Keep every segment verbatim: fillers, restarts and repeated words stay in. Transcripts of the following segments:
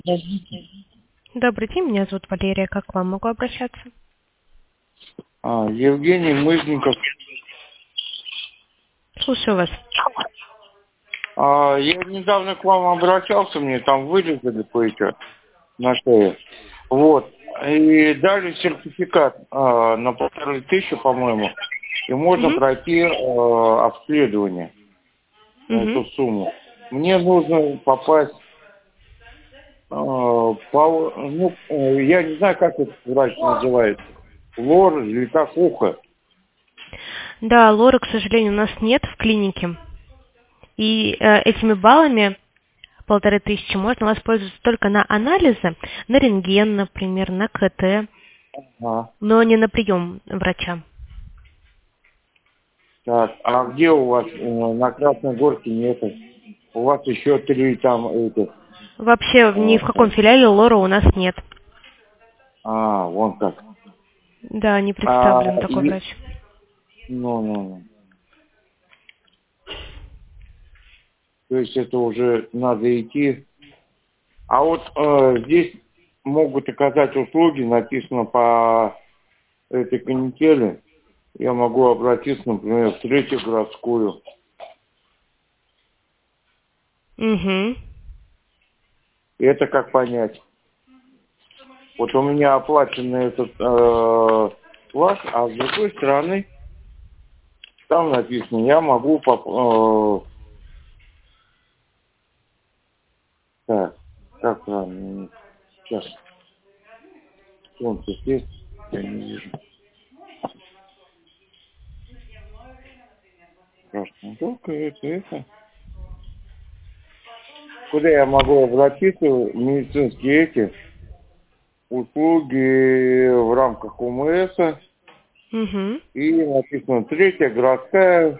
Добрый день, меня зовут Валерия. Как к вам могу обращаться? А, Евгений Мызников. Слушаю вас. А, я недавно к вам обращался, мне там вырезали кое-что на шее. Вот. И дали сертификат а, на полторы тысячи, по-моему. И можно Угу. пройти а, обследование на эту Угу. сумму. Мне нужно попасть а, по, ну, э, я не знаю, как этот врач называется. Лор или как ухо. Да, лора, к сожалению, у нас нет в клинике. И э, этими баллами, полторы тысячи, можно воспользоваться только на анализы, на рентген, например, на КТ, Ага. но не на прием врача. Так, а где у вас э, на Красной Горке нету? У вас еще три там этих. Вообще ни э, в каком филиале лора у нас нет. А, вон как. Да, не А, представлен такой и, врач. ну, ну, ну. То есть это уже надо идти. А вот э, здесь могут оказать услуги, написано по этой канители. Я могу обратиться, например, в третью городскую. Угу. И это как понять? Вот у меня оплачен этот э, ваш, а с другой стороны там написано, я могу поп- э, так, как правильно? Сейчас солнце здесь, я не вижу. Красная Горка, это, это. Куда я могу обратиться? Медицинские эти услуги в рамках ОМС. Угу. И написано третья городская.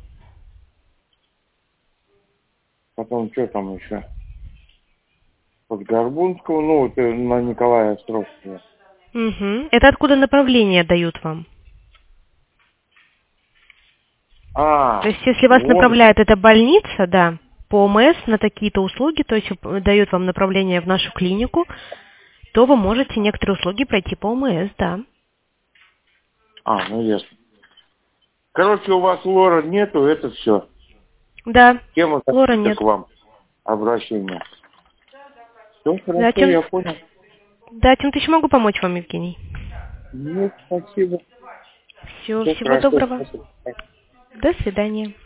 Потом что там еще? Под Горбунского, ну, это на Николая Островского. Угу. Это откуда направление дают вам? То А, есть, если вас вон. направляет эта больница, да, по ОМС на такие-то услуги, то есть э, дают вам направление в нашу клинику, то вы можете некоторые услуги пройти по ОМС, да. А, ну ясно. Короче, у вас лора нету, это все. Да, Тема лора закрыта нет. к вам. Обращение. Все Да, хорошо, чем, я понял. да, чем-то еще могу помочь вам, Евгений. Ну, спасибо. Все, Все всего хорошо, доброго. спасибо. До свидания.